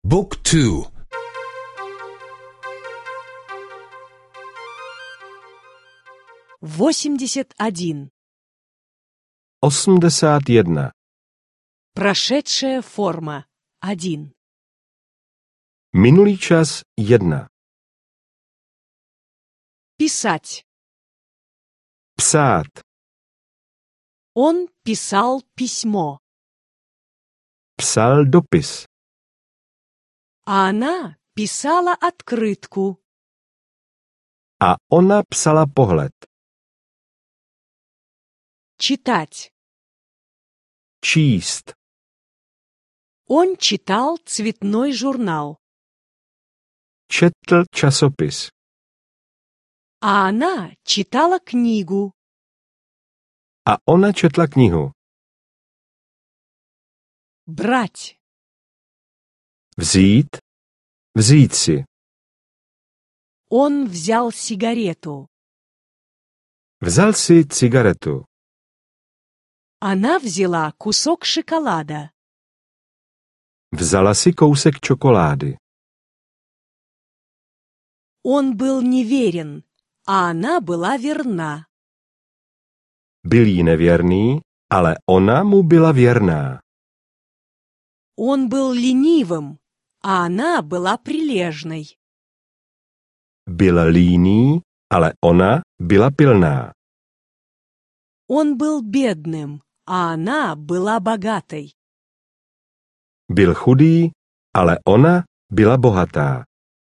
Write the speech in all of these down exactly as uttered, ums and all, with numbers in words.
Book two. восемьдесят один. osmdesát jedna. Прошедшая форма. один. Minulý čas jedna. Писать. Psát. Он писал письмо. Psal dopis. А она писала открытку. A ona psala pohled. Читать. Číst. Он читал цветной журнал. Četl časopis. А она читала книгу. A ona četla knihu. Брать. Vzít. Vzít si. Он взял сигарету. Vzal si cigaretu. Она взяла кусок шоколада. Vzala si kousek čokolády. Он был неверен, а она была верна. Byl jí nevěrný, ale ona mu byla věrná. Он был ленивым, а она была прилежной. Byl líný, ale ona byla pilná. Он был бедным, а она была богатой. Byl chudý, ale ona byla bohatá.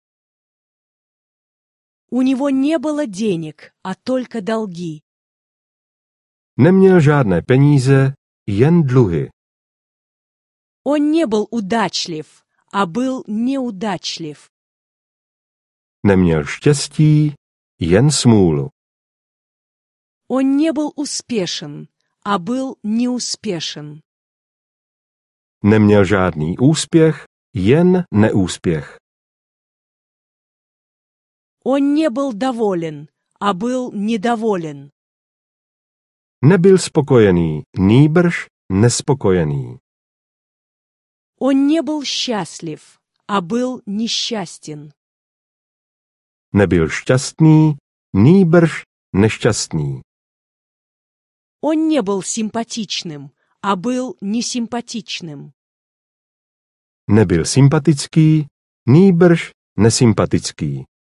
У него не было денег, а только долги. Neměl žádné peníze, jen dluhy. Он не был удачлив, а был неудачлив. Neměl štěstí, jen smůlu. Он не был успешен, а был неуспешен. Neměl žádný úspěch, jen neúspěch. Он не был доволен, а был недоволен. Nebyl spokojený, nýbrž nespokojený. Он не был счастлив, а был несчастен. Nebyl šťastný, nýbrž nešťastný. Он не был симпатичным, а был несимпатичным. Nebyl sympatický, nýbrž nesympatický.